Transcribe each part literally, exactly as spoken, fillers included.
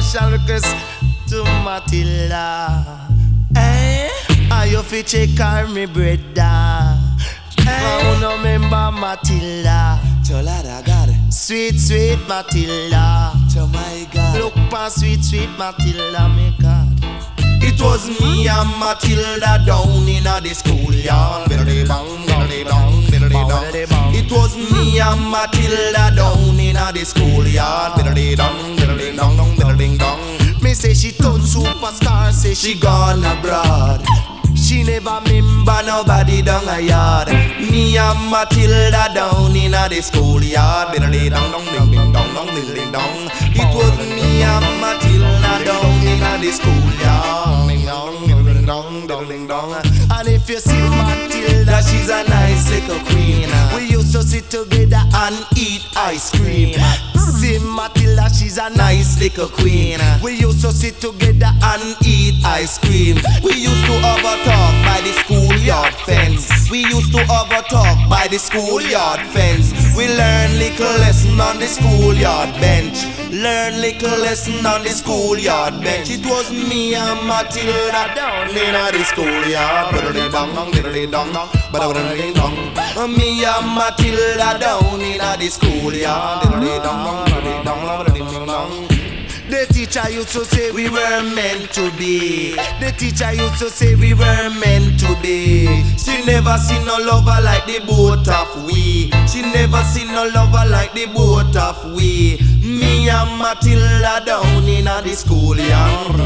special request to Matilda. Eh? Are you fi check on me brother? Eh? I no remember Matilda. Cholada got it. Sweet, sweet Matilda. Oh my God. Look pa sweet, sweet Matilda, me God. It was me and Matilda down in a the schoolyard. Biddly bang, biddly bang, biddly bang. It was me and Matilda down in a the schoolyard. Biddly dong, biddly dong, dong, biddly dong. Me say she turn superstar, say she She gone abroad. She never remember Nobody down a yard. Me and Matilda down in a the schoolyard. Biddly dong, dong, ding, ding, dong, dong, biddly dong. It was me and Matilda down in a the schoolyard. Ding dong, biddly dong, dong, dong. And if you see Matilda, That she's a nice little queen. we used to sit together And eat ice cream. See Matilda, she's a Nice little queen. We used to sit together And eat ice cream. We used to overtalk by the schoolyard fence. We used to overtalk by the schoolyard fence. We learn little lesson on the schoolyard bench. Learn little lesson on the schoolyard bench. It was me and Matilda down in the schoolyard. Biddly dong dong, biddly dong dong, biddly dong. Me and Matilda down in the schoolyard. Biddly dong dong, biddly dong dong, biddly dong. The teacher used to say We were meant to be. The teacher used to say we We were meant to be. She never seen no lover like the both of we. She never seen no lover like the both of we. Me and Matilda down in a the schoolyard.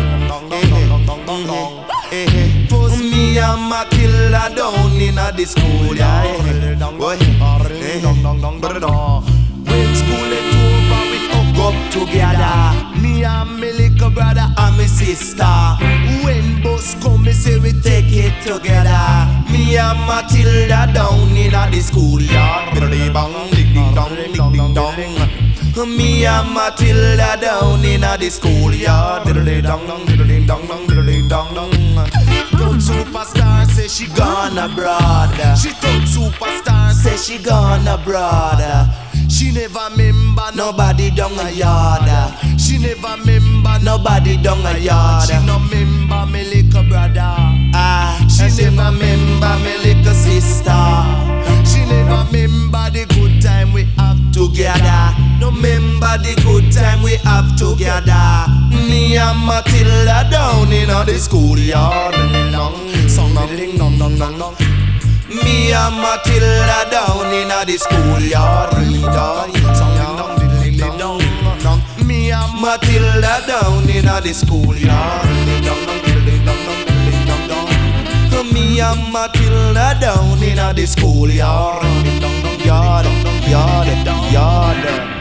eh, eh, post Me and Matilda down in a the schoolyard. when school is over, we hook up together. Me and me little brother And my sister, when bus come, me say we take take it together. Me and Matilda down in a the schoolyard. Biddly bang, ding ding dong, ding ding dong. Me and Matilda down in a the schoolyard. Biddly dong dong, biddly dong dong, biddly dong dong. Turn superstar, say she gone Gone abroad. She turn superstar, say Say she gone abroad. she never remember no. Nobody down a yard. She never remember no. Nobody down a yard. She no remember me little brother. Ah, She she never remember me little sister. She never remember the good time we have Together, no remember the good time we have together. Me and Matilda down in the schoolyard. Song ding dong dong dong dong. Me and Matilda down in the schoolyard. Me and Matilda down in the schoolyard. Me and Matilda down in the schoolyard. Yard, yard, yard.